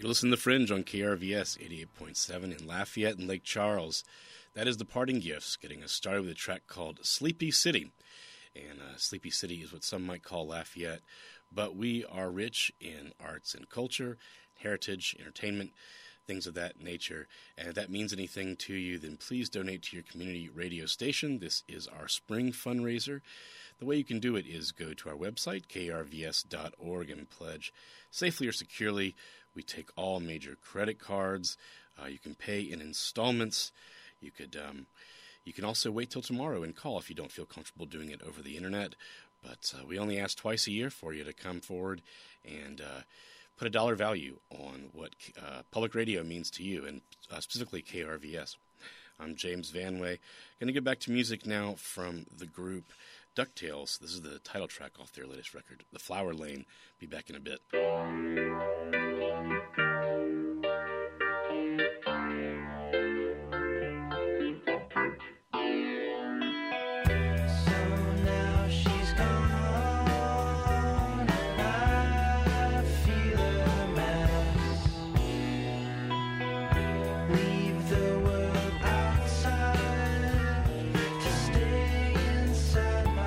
You're listening to The Fringe on KRVS 88.7 in Lafayette and Lake Charles. That is The Parting Gifts, getting us started with a track called Sleepy City. And Sleepy City is what some might call Lafayette, but we are rich in arts and culture, heritage, entertainment, things of that nature. And if that means anything to you, then please donate to your community radio station. This is our spring fundraiser. The way you can do it is go to our website, krvs.org, and pledge safely or securely. We take all major credit cards. You can pay in installments. You can also wait till tomorrow and call if you don't feel comfortable doing it over the internet. But we only ask twice a year for you to come forward and put a dollar value on what public radio means to you, and specifically KRVS. I'm James Vanway. Going to get back to music now from the group DuckTales. This is the title track off their latest record, The Flower Lane. Be back in a bit.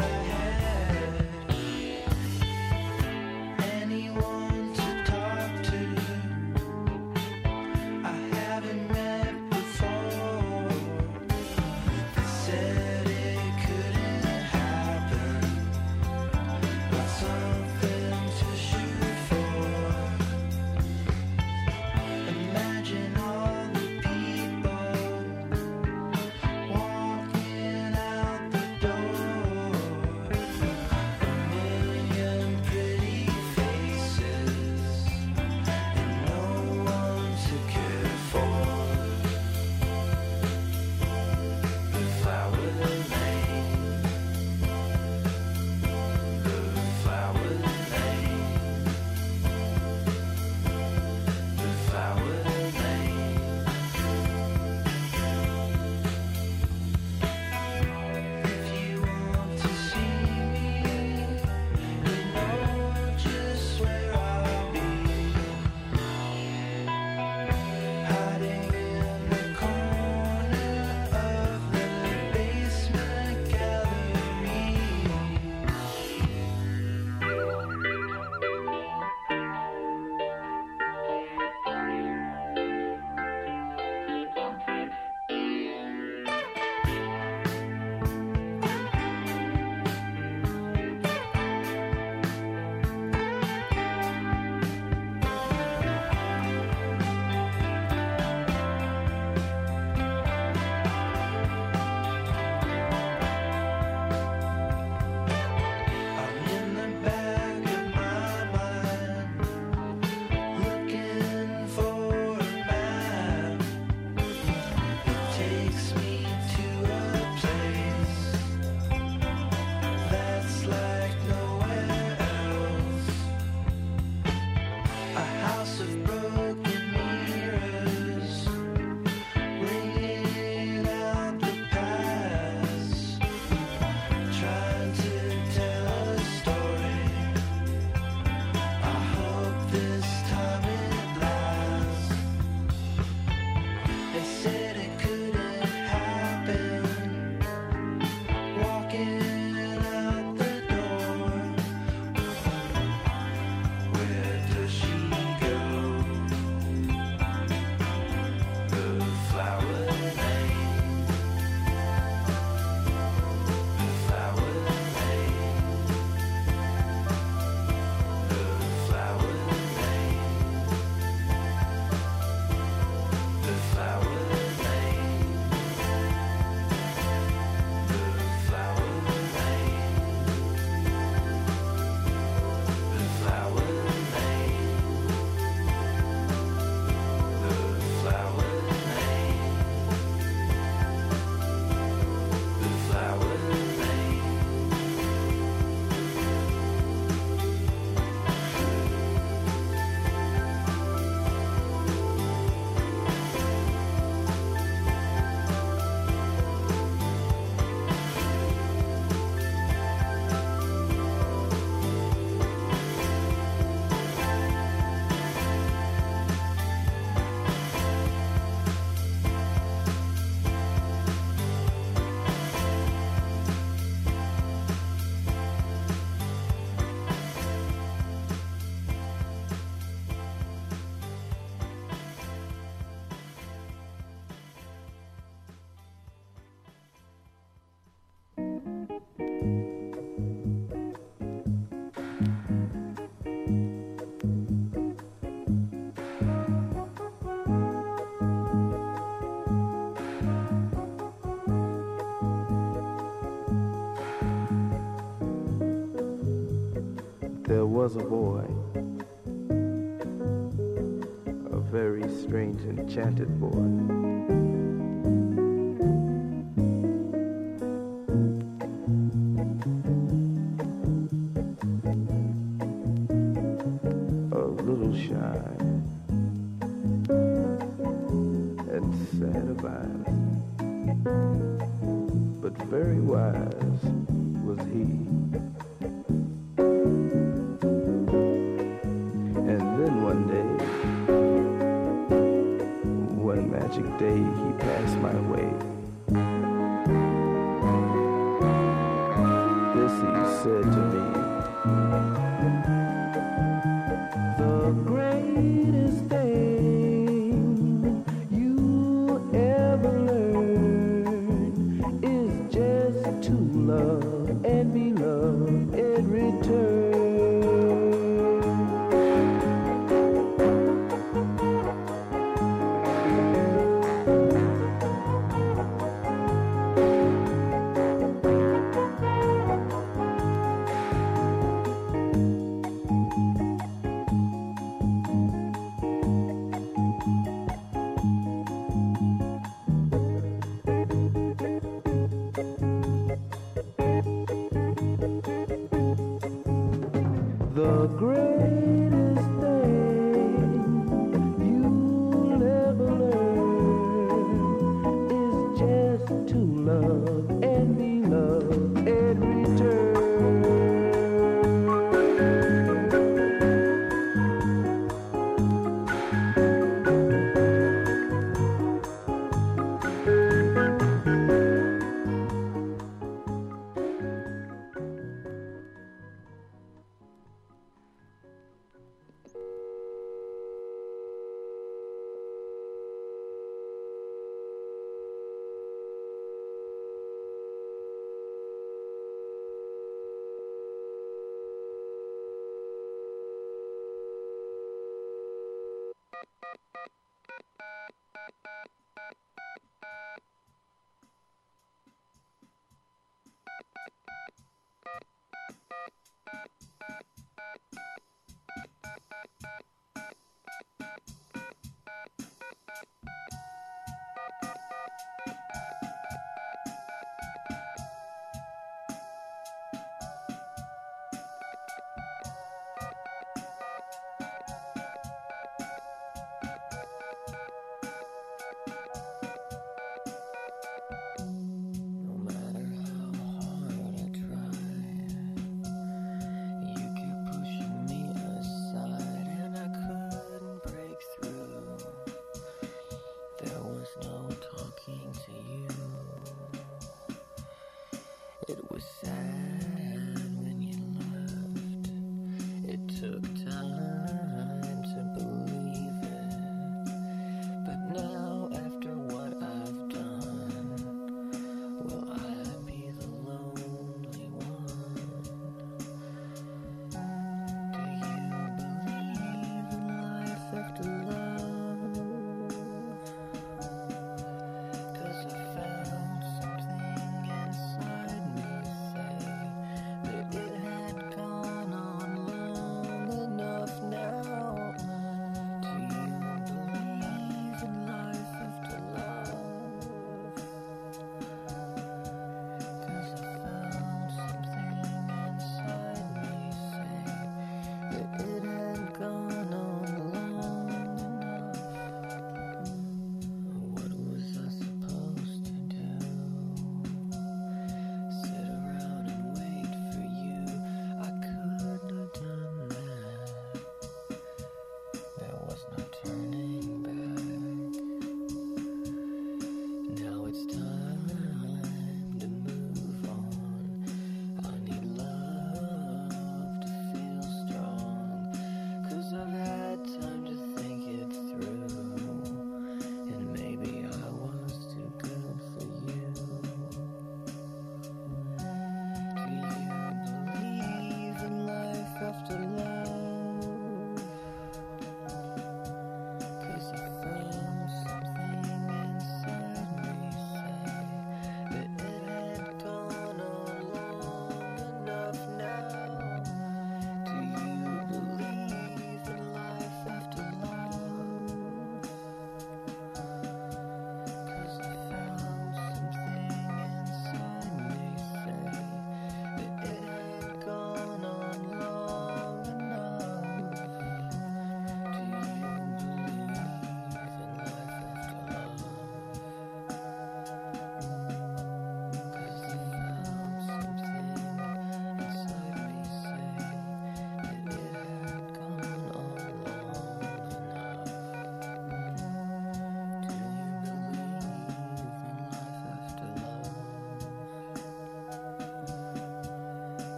Anyone to talk to There was a boy, a very strange, enchanted boy. A little shy and sad of eyes, but very wise was he. And then one day, one magic day, he passed my way. This he said to me: the greatest thing you ever learn is just to love and be loved in return. The greatest thing you'll ever learn is just to love and be loved in return.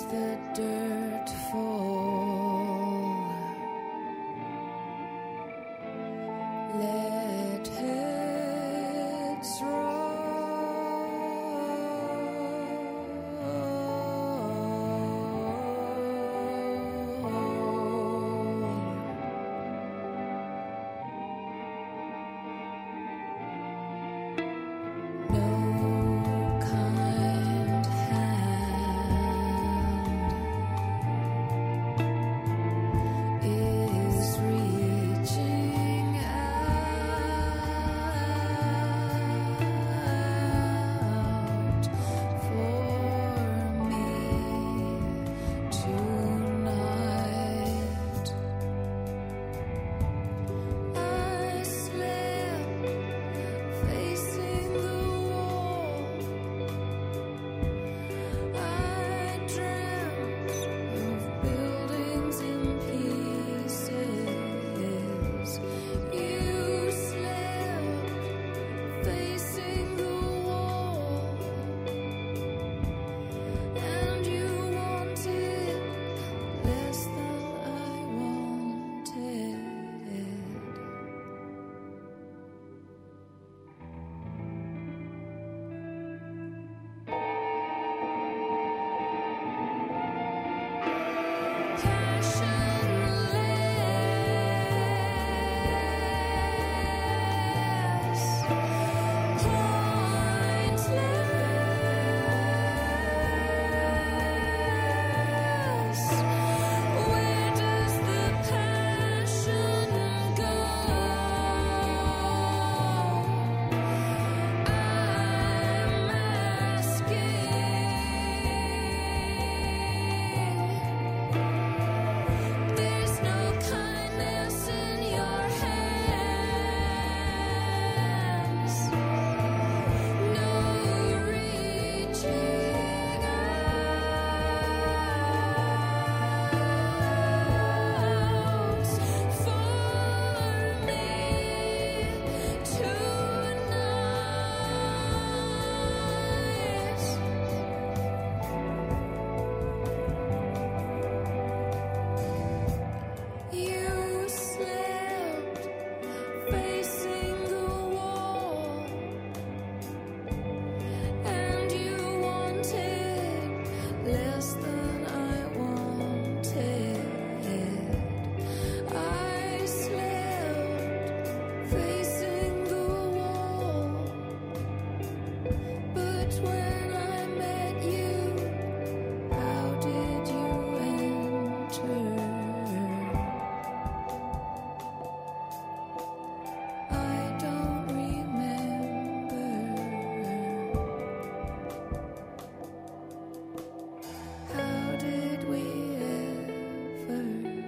the dirt fall. Let heads roll. No kind hand is reaching out for me tonight. I slept facing the wall. I dreamt of buildings in pieces. You slept facing the wall, and you wanted less than I wanted. Where does the passion go? I'm asking. There's no kindness in your hands. No reaching out for me tonight. You slept facing the wall, and you wanted less than I wanted. I slept facing the wall, but when I met you, how did you enter? I don't remember. How did we ever?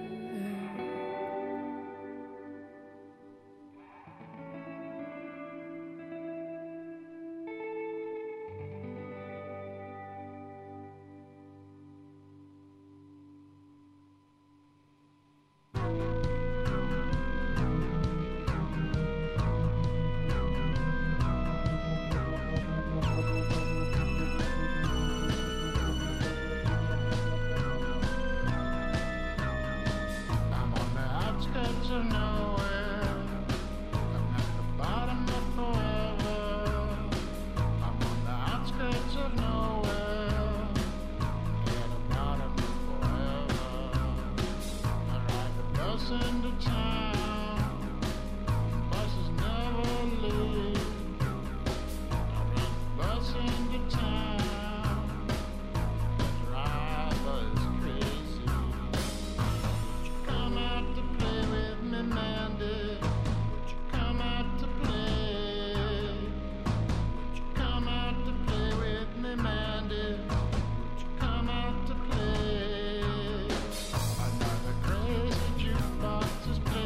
I'm on the outskirts of nowhere. I'm at the bottom of forever. I'm on the outskirts of nowhere. At the bottom of forever. I ride the bus into town. Buses never leave. I ride the bus into town. The driver is crazy. Would you come out to play with me, Mandy? Would you come out to play? Would you come out to play with me, Mandy? Would you come out to play? Another crazy jukebox is playing.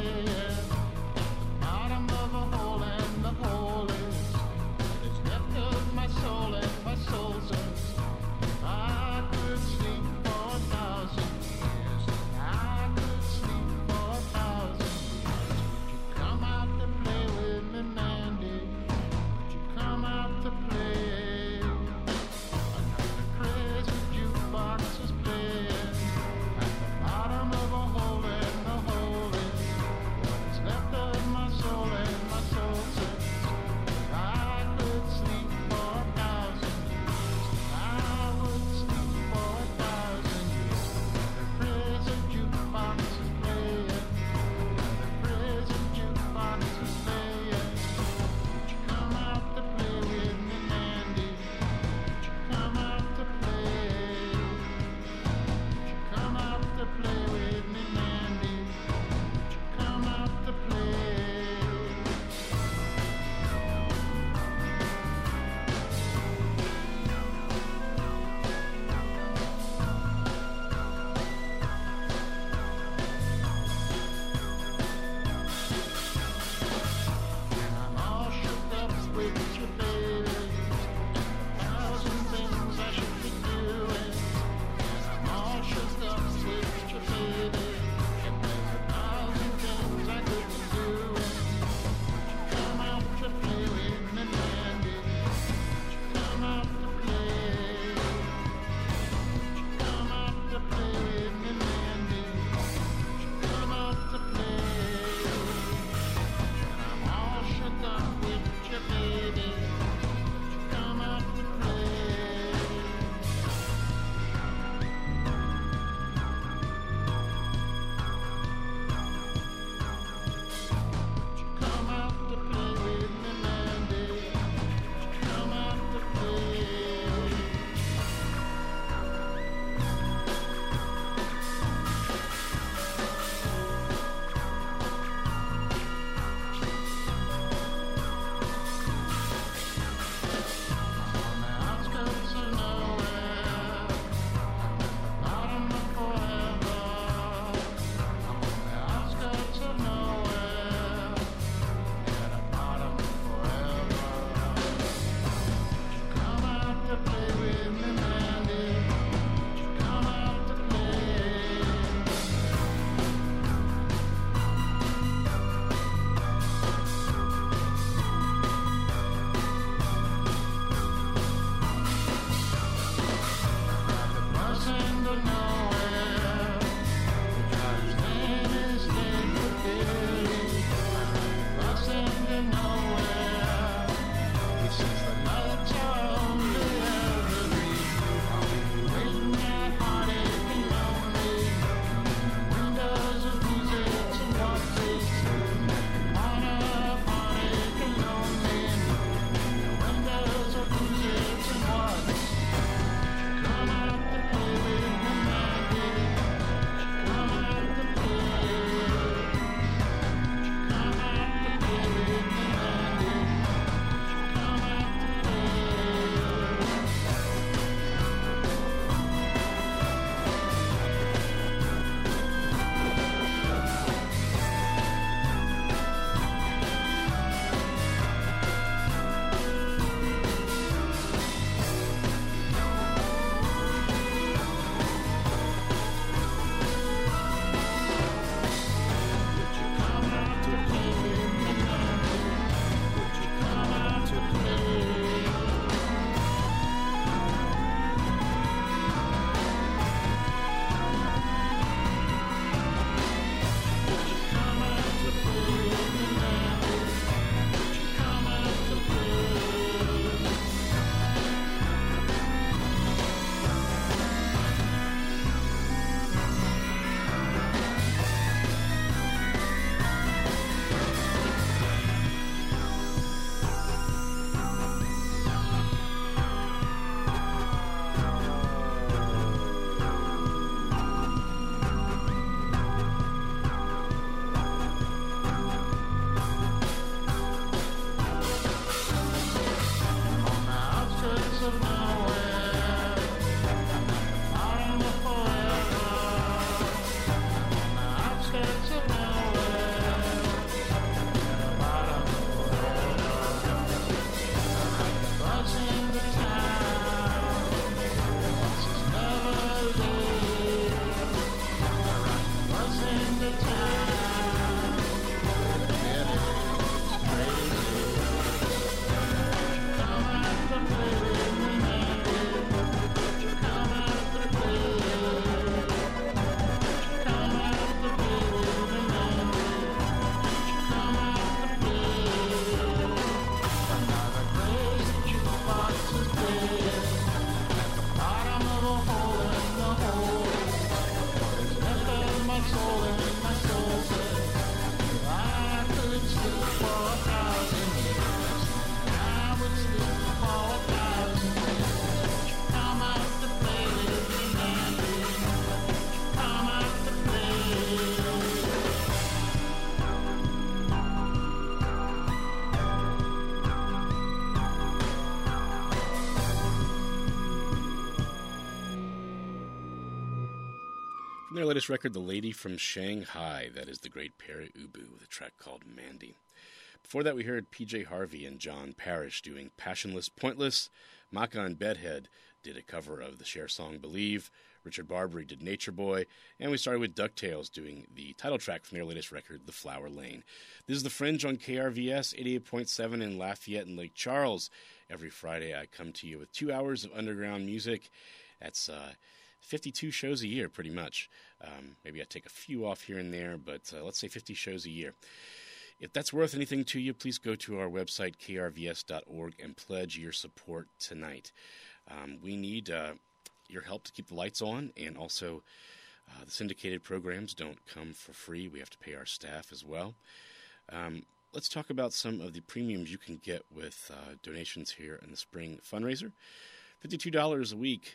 From their latest record, The Lady from Shanghai, that is the great Pere Ubu with a track called Mandy. Before that, we heard PJ Harvey and John Parrish doing Passionless Pointless. Maka and Bedhead did a cover of the Cher song Believe. Richard Barbary did Nature Boy. And we started with DuckTales doing the title track from their latest record, The Flower Lane. This is The Fringe on KRVS 88.7 in Lafayette and Lake Charles. Every Friday, I come to you with 2 hours of underground music. That's 52 shows a year, pretty much. Maybe I take a few off here and there, but let's say 50 shows a year. If that's worth anything to you, please go to our website, krvs.org, and pledge your support tonight. We need your help to keep the lights on, and also the syndicated programs don't come for free. We have to pay our staff as well. Let's talk about some of the premiums you can get with donations here in the spring fundraiser. $52 a week.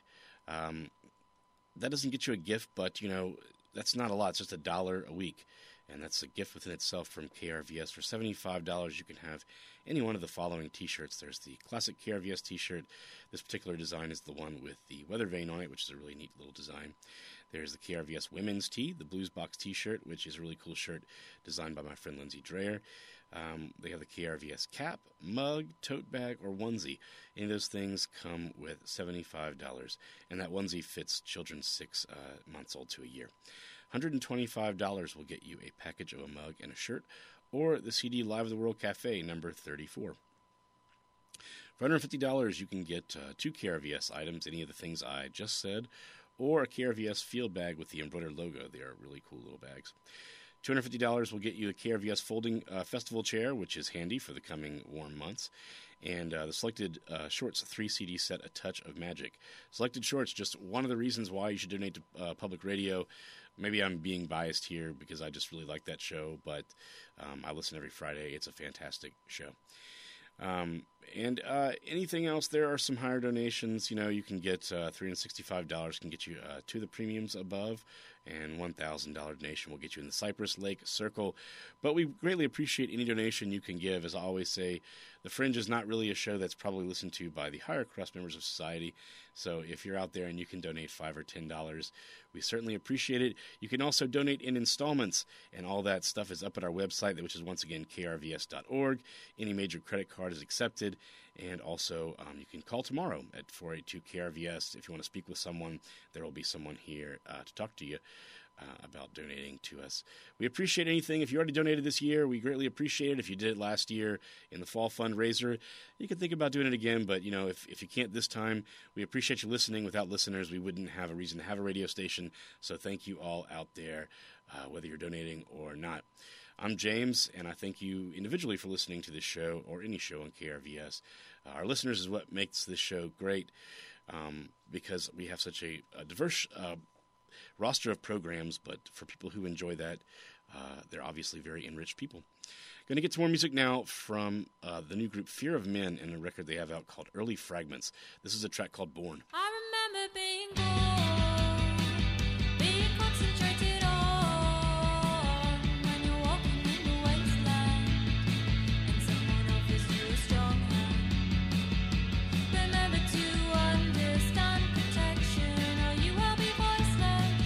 That doesn't get you a gift, but, that's not a lot. It's just $1 a week. And that's a gift within itself from KRVS. For $75, you can have any one of the following T-shirts. There's the classic KRVS T-shirt. This particular design is the one with the weather vane on it, which is a really neat little design. There's the KRVS Women's Tee, the Blues Box T-shirt, which is a really cool shirt designed by my friend Lindsay Dreyer. They have the KRVS cap, mug, tote bag, or onesie. Any of those things come with $75, and that onesie fits children 6 months old to a year. $125 will get you a package of a mug and a shirt, or the CD Live of the World Cafe, number 34. For $150, you can get 2 KRVS items, any of the things I just said, or a KRVS field bag with the embroidered logo. They are really cool little bags. $250 will get you a KRVS folding festival chair, which is handy for the coming warm months. And the Selected Shorts 3 CD set, A Touch of Magic. Selected Shorts, just one of the reasons why you should donate to public radio. Maybe I'm being biased here because I just really like that show, but I listen every Friday. It's a fantastic show. And anything else, there are some higher donations. You can get $365 can get you to the premiums above, and $1,000 donation will get you in the Cypress Lake Circle. But we greatly appreciate any donation you can give. As I always say, The Fringe is not really a show that's probably listened to by the higher crust members of society. So if you're out there and you can donate $5 or $10, we certainly appreciate it. You can also donate in installments, and all that stuff is up at our website, which is once again krvs.org. Any major credit card is accepted. And also, you can call tomorrow at 482-KRVS. If you want to speak with someone, there will be someone here to talk to you about donating to us. We appreciate anything. If you already donated this year, we greatly appreciate it. If you did it last year in the fall fundraiser, you can think about doing it again. But, if you can't this time, we appreciate you listening. Without listeners, we wouldn't have a reason to have a radio station. So thank you all out there, whether you're donating or not. I'm James, and I thank you individually for listening to this show or any show on KRVS. Our listeners is what makes this show great, because we have such a diverse roster of programs, but for people who enjoy that, they're obviously very enriched people. Going to get to more music now from the new group Fear of Men and a record they have out called Early Fragments. This is a track called Born. I remember being born, being concentrated on when you're walking in the wasteland and someone offers you a strong hand. Remember to understand protection or you will be voiceless.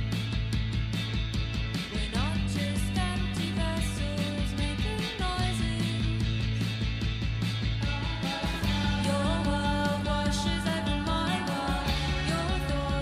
We're not just empty vessels making noises. Your world washes over my world. Your thoughts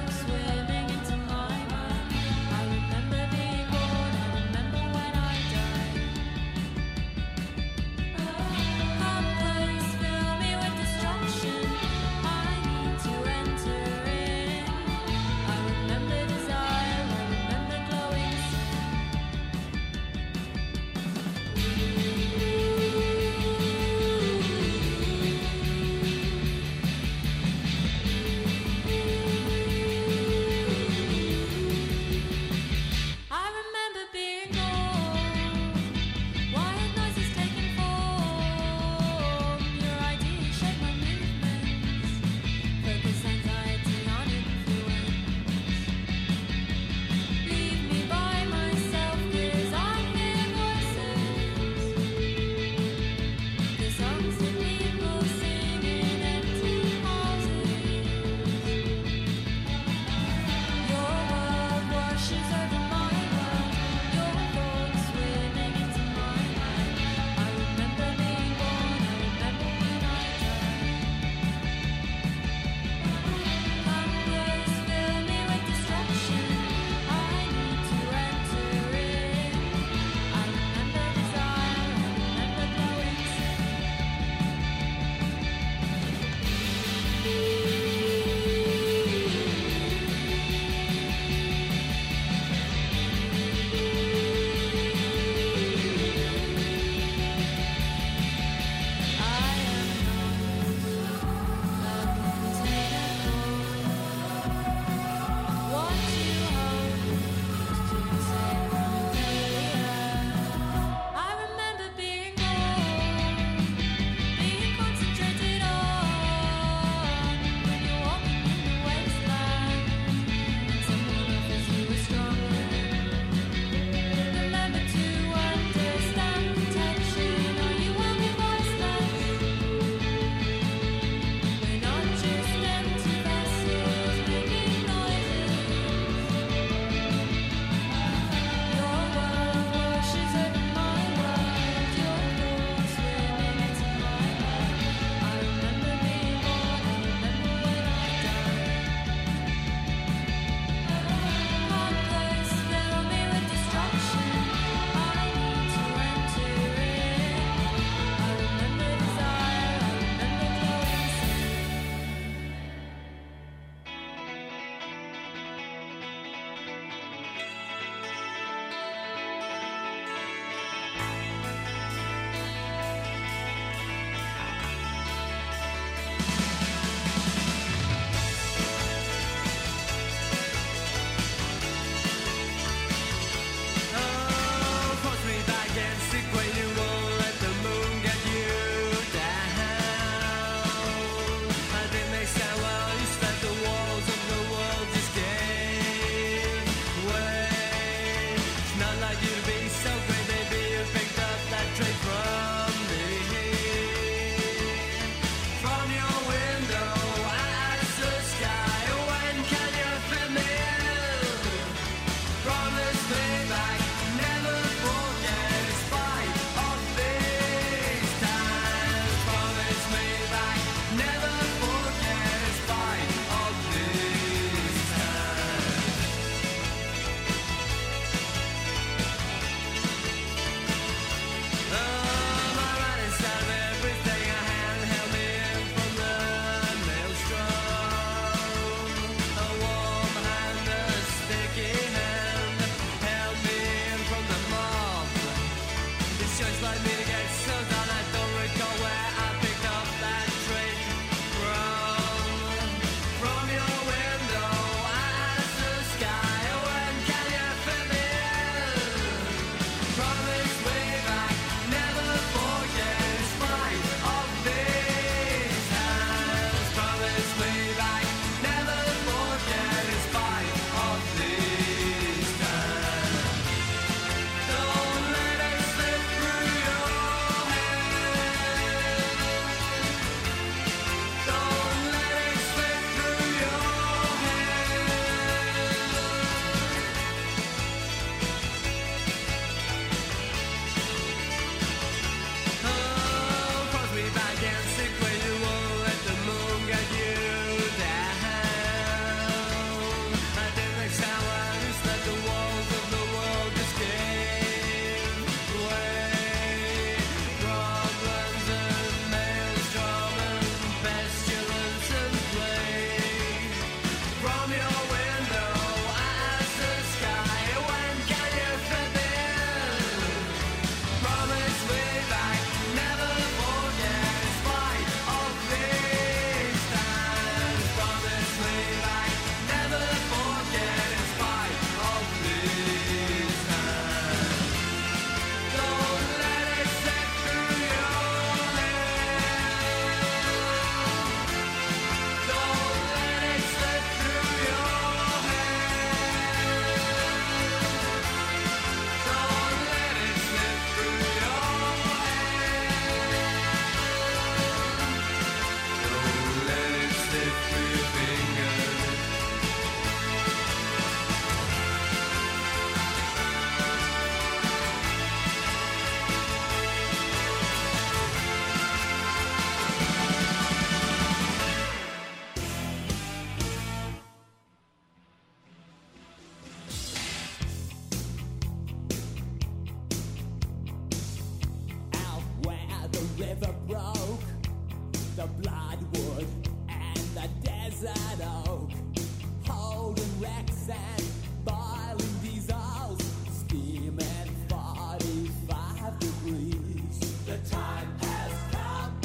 the bloodwood and the desert oak, holding wrecks and boiling diesels, steaming 45 degrees. The time has come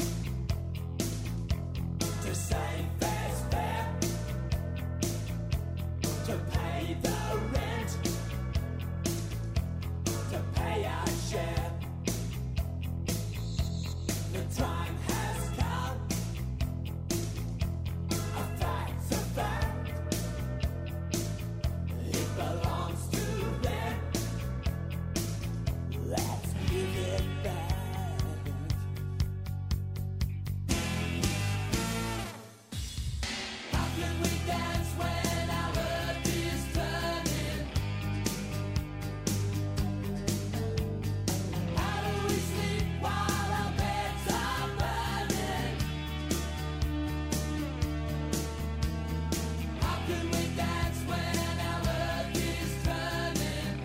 to save fair's fair, to pay the rent, to pay our share. The time has come, a fact's a fact. It belongs to them. Let's give it back. How can we dance when our earth is turning? How do we sleep while our beds are burning? How can we dance when our earth is turning?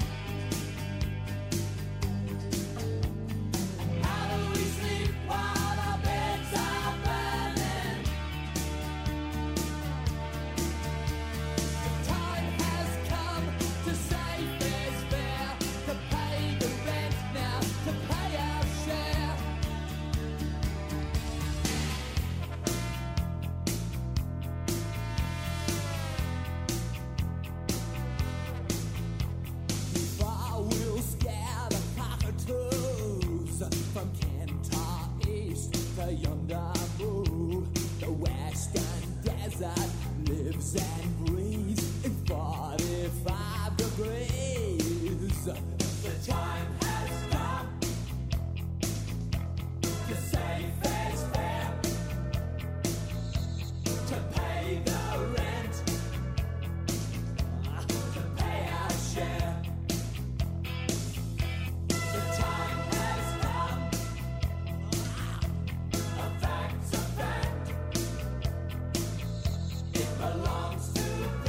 How do we sleep while our beds are burning? The time has come to save fair's fair, to pay the rent now, to pay our share. Far we'll scare the cockatoos from Kentar East to yonder Boo. The western desert lives and breathes in 45 degrees. The time has come to save fair's fair, to pay the rent, to pay our share. The time has come, a fact's a fact. It belongs to them.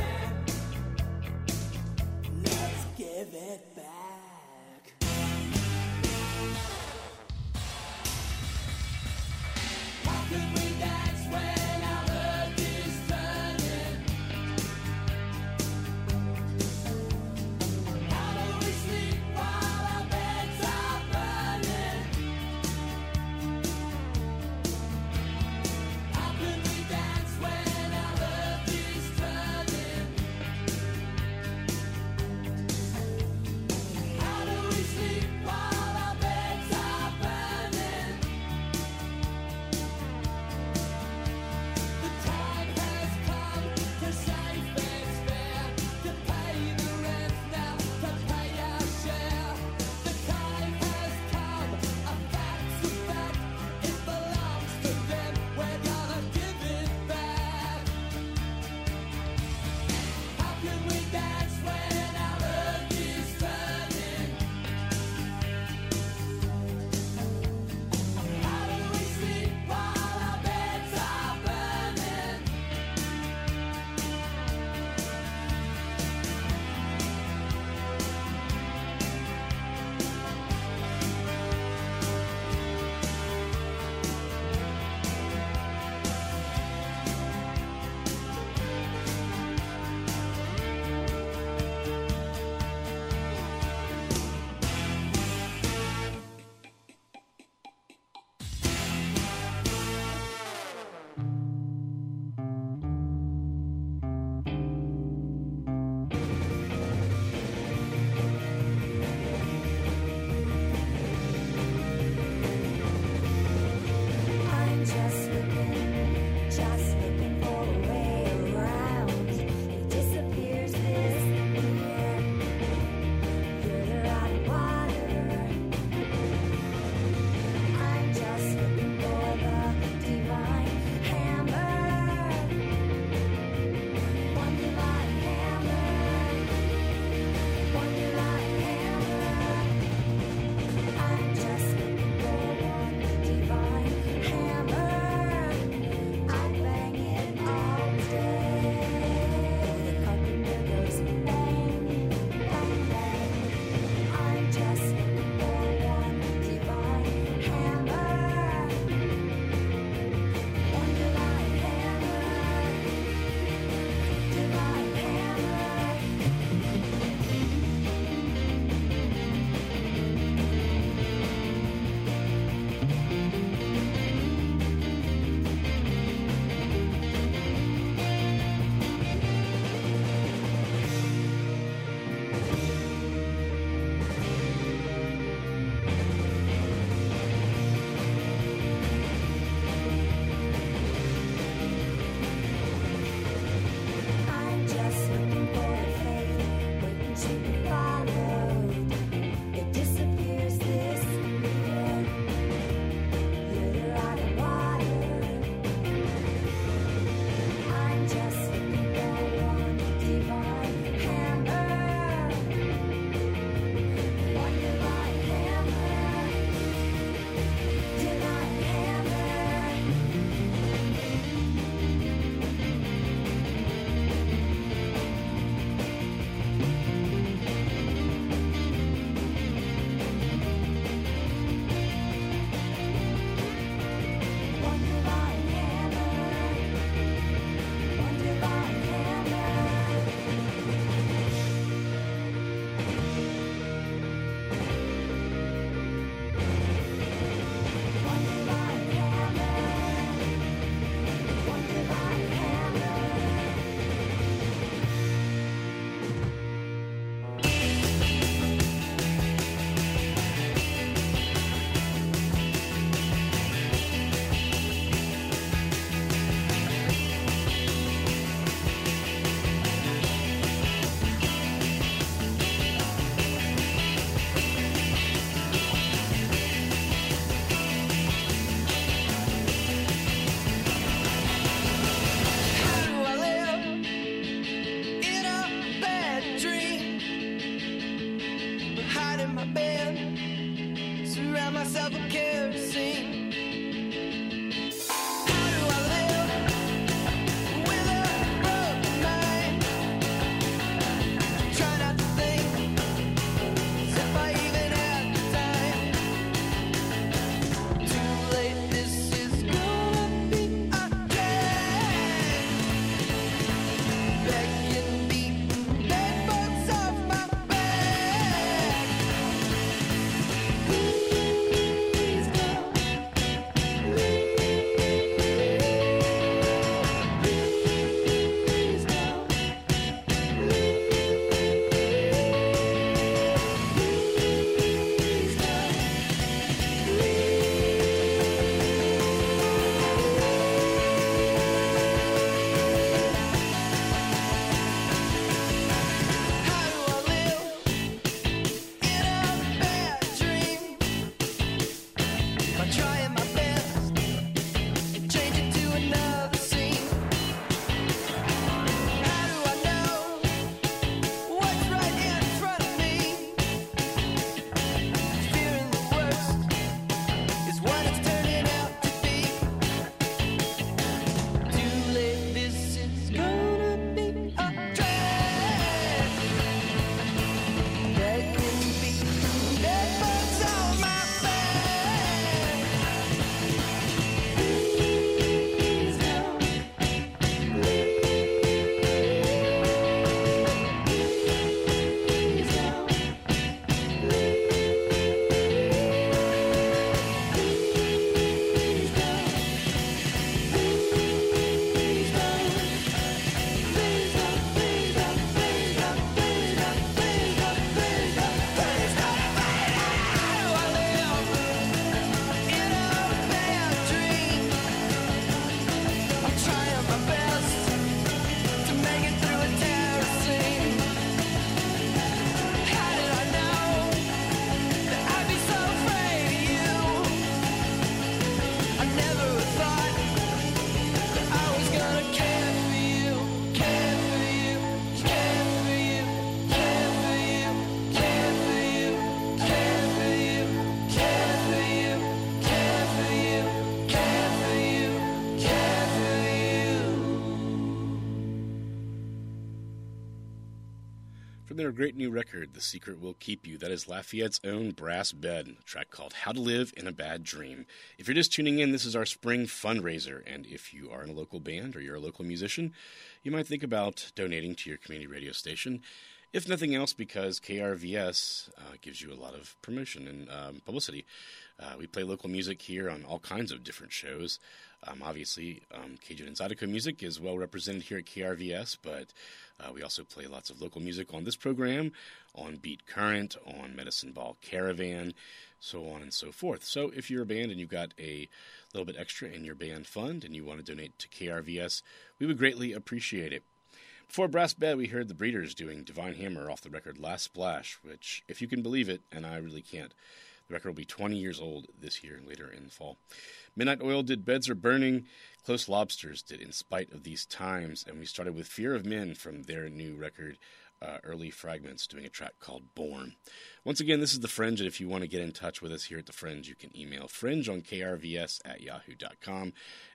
From their great new record, The Secret Will Keep You, that is Lafayette's own Brass Bed, a track called How to Live in a Bad Dream. If you're just tuning in, this is our spring fundraiser, and if you are in a local band or you're a local musician, you might think about donating to your community radio station. If nothing else, because KRVS gives you a lot of promotion and publicity. We play local music here on all kinds of different shows. Obviously, Cajun and Zydeco music is well represented here at KRVS, but we also play lots of local music on this program, on Beat Current, on Medicine Ball Caravan, so on and so forth. So if you're a band and you've got a little bit extra in your band fund and you want to donate to KRVS, we would greatly appreciate it. Before Brass Bed, we heard the Breeders doing Divine Hammer off the record Last Splash, which, if you can believe it, and I really can't, the record will be 20 years old this year, later in the fall. Midnight Oil did Beds Are Burning. Close Lobsters did In Spite of These Times. And we started with Fear of Men from their new record, Early Fragments, doing a track called Born. Once again, this is The Fringe, and if you want to get in touch with us here at The Fringe, you can email fringeonkrvs@yahoo.com,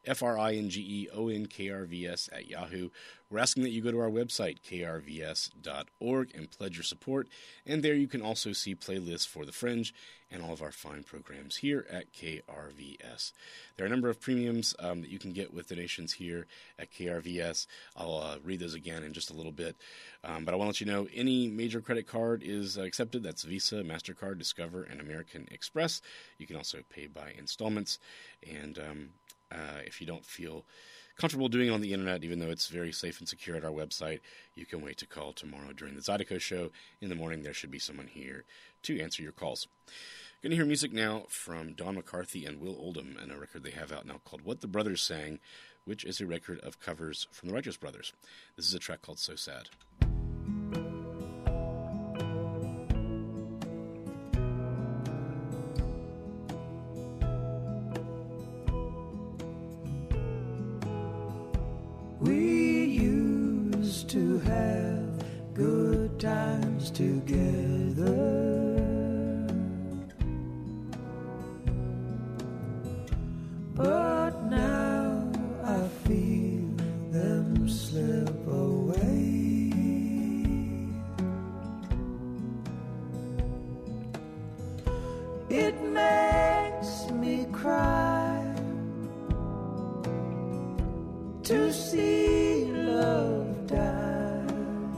FRINGEONKRVS@yahoo. We're asking that you go to our website, krvs.org, and pledge your support, and there you can also see playlists for The Fringe and all of our fine programs here at KRVS. There are a number of premiums that you can get with donations here at KRVS. I'll read those again in just a little bit, but I want to let you know any major credit card is accepted. That's Visa, MasterCard, Discover, and American Express. You can also pay by installments, and if you don't feel comfortable doing it on the internet, even though it's very safe and secure at our website, you can wait to call tomorrow during the Zydeco show. In the morning, there should be someone here to answer your calls. Going to hear music now from Don McCarthy and Will Oldham, and a record they have out now called What the Brothers Sang, which is a record of covers from the Righteous Brothers. This is a track called So Sad. We used to have good times together, but now I feel them slip away. It makes me cry to see love die.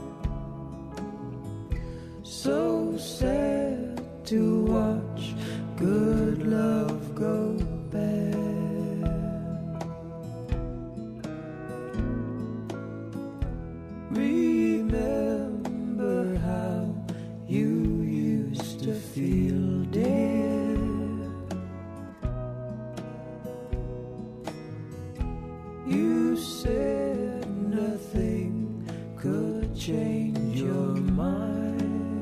So sad to watch good love go bad. Remember how you used to feel dead. You said nothing could change your mind.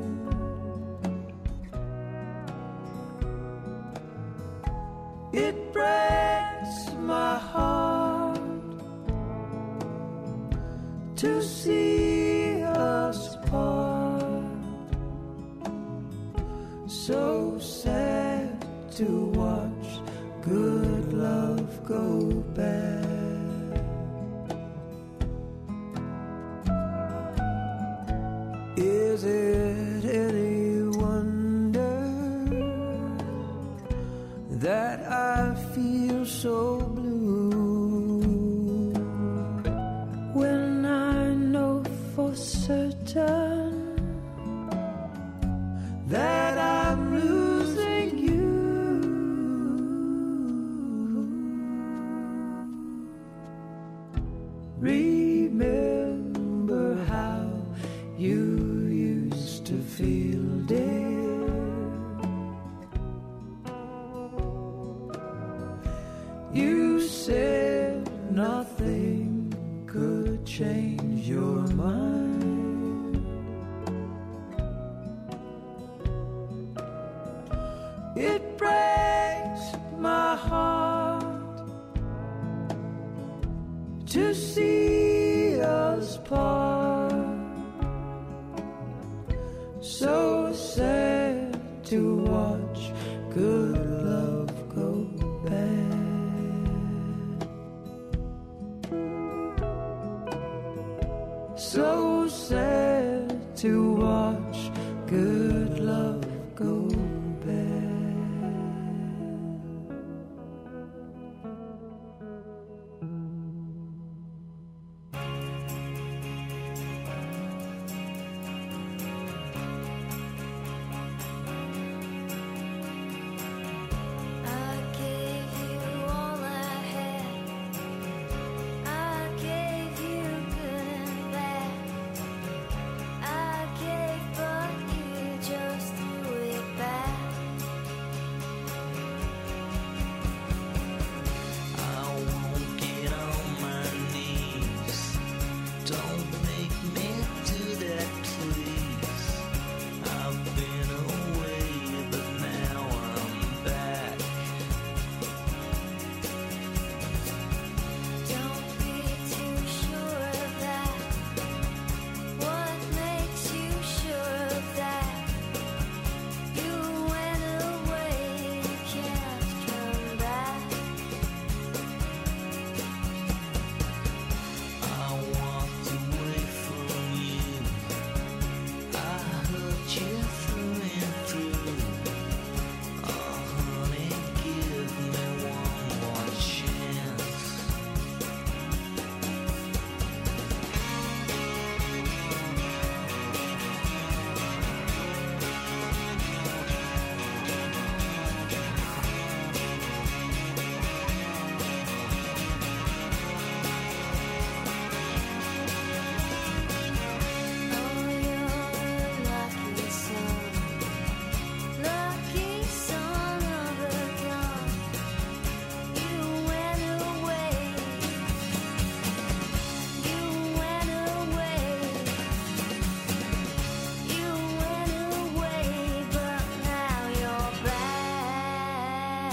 It breaks my heart to see us part. So sad to watch good love go bad. Is it any wonder that I feel so blue when I know for certain that I'm losing you? Remember how you used to feel dead. You said nothing could change your mind. It breaks my heart to see us part. So sad to watch good love go bad. So sad to watch good love go bad. I gave you all I had. I gave you good and bad. I gave, but you just threw it back. I won't get on my knees. Don't make me do that, please. I've been away, but now I'm back. Don't be too sure of that. What makes you sure of that? You went away, you can't come back. I walked away from you. I hurt you through and through. Oh, honey, give me one more chance. Oh, you're a lucky son of a gun. You went away, you went away, you went away, but now you're back.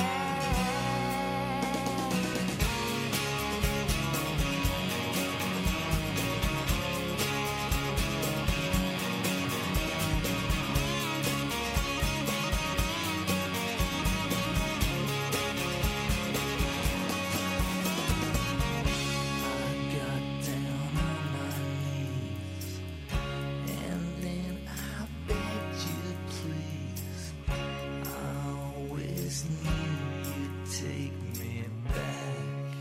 I got down on my knees, and then I begged you, please. I always knew you'd take me back.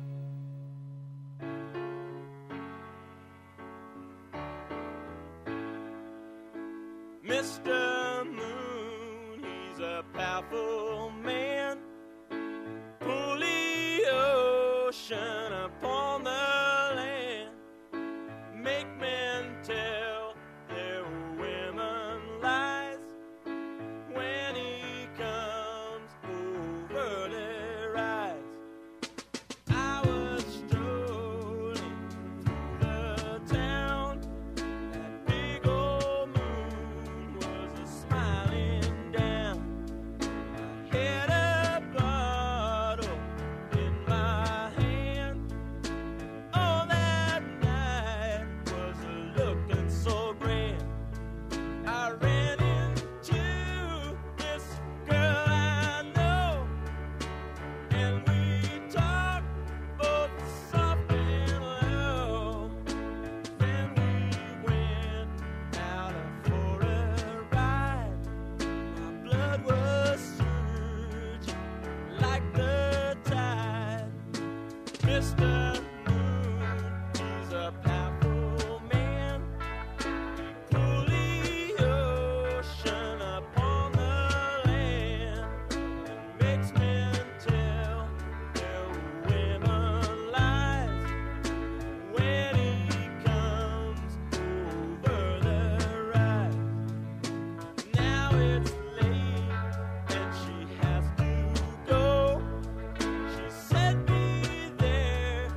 Mr. Moon, he's a powerful man. Pull the ocean upon the land. Make men tell their women lies. When he comes over their eyes. I was strolling through the town. That big old moon was a smiling down. I had a bottle in my hand. Oh, that night was looking so grand. I ran into this girl I know, and we talked both soft and low. Then we went out for a ride. My blood was surging like the tide. Mr. Moon, he's a powerful man. Pull the ocean upon the land and makes men tell their women lies. When he comes over the rise. Now it's late and she has to go. She said be there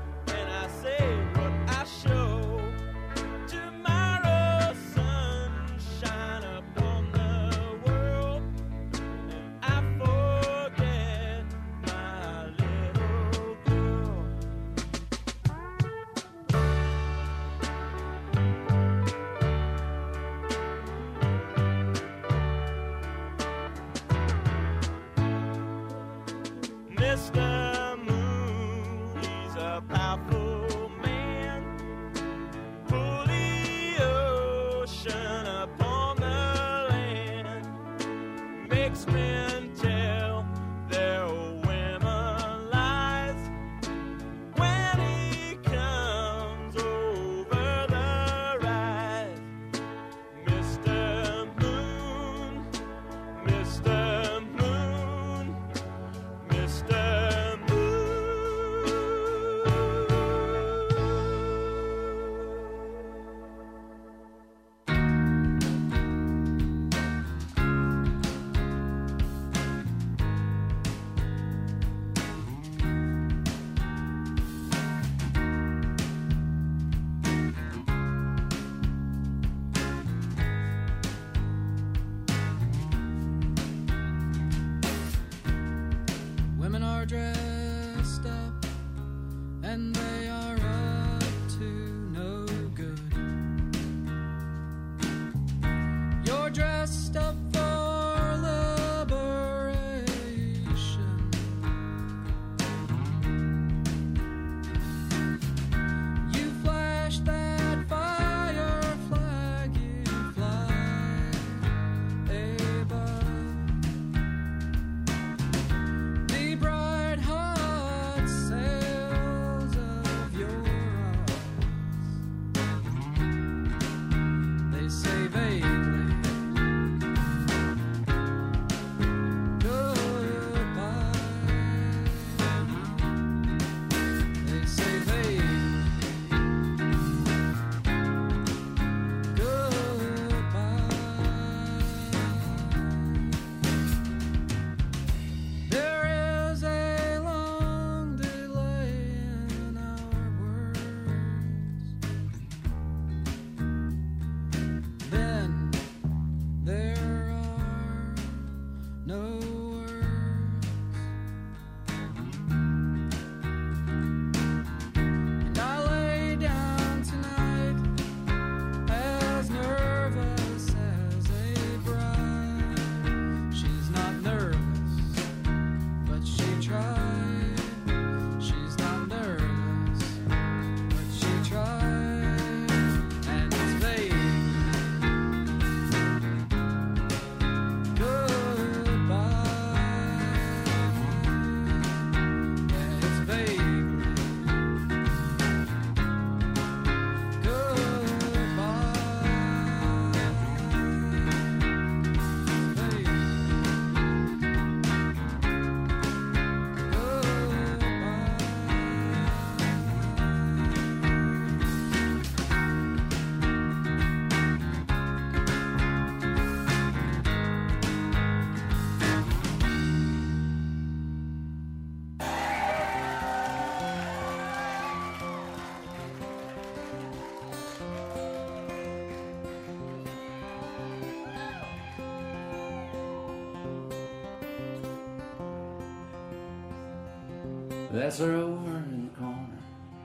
That's her over in the corner,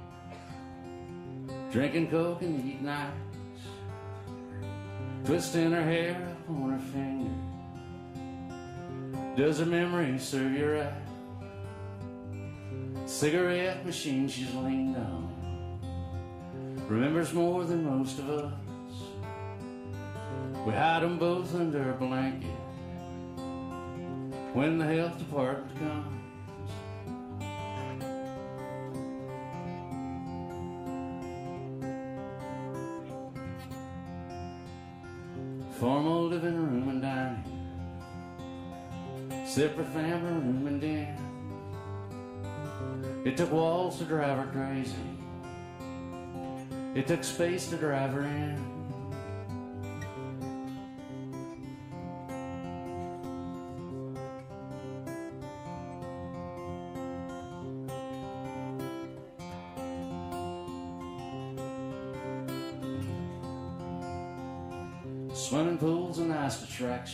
drinking coke and eating ice, twisting her hair up on her finger. Does her memory serve you right? Cigarette machine she's leaned on, remembers more than most of us. We hide them both under a blanket when the health department comes. Formal living room and dining, separate family room and den. It took walls to drive her crazy, it took space to drive her in. Swimming pool's a nice attraction,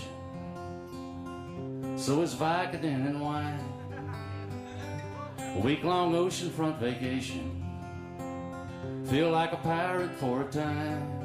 so is Vicodin and wine. A week-long oceanfront vacation, feel like a pirate for a time.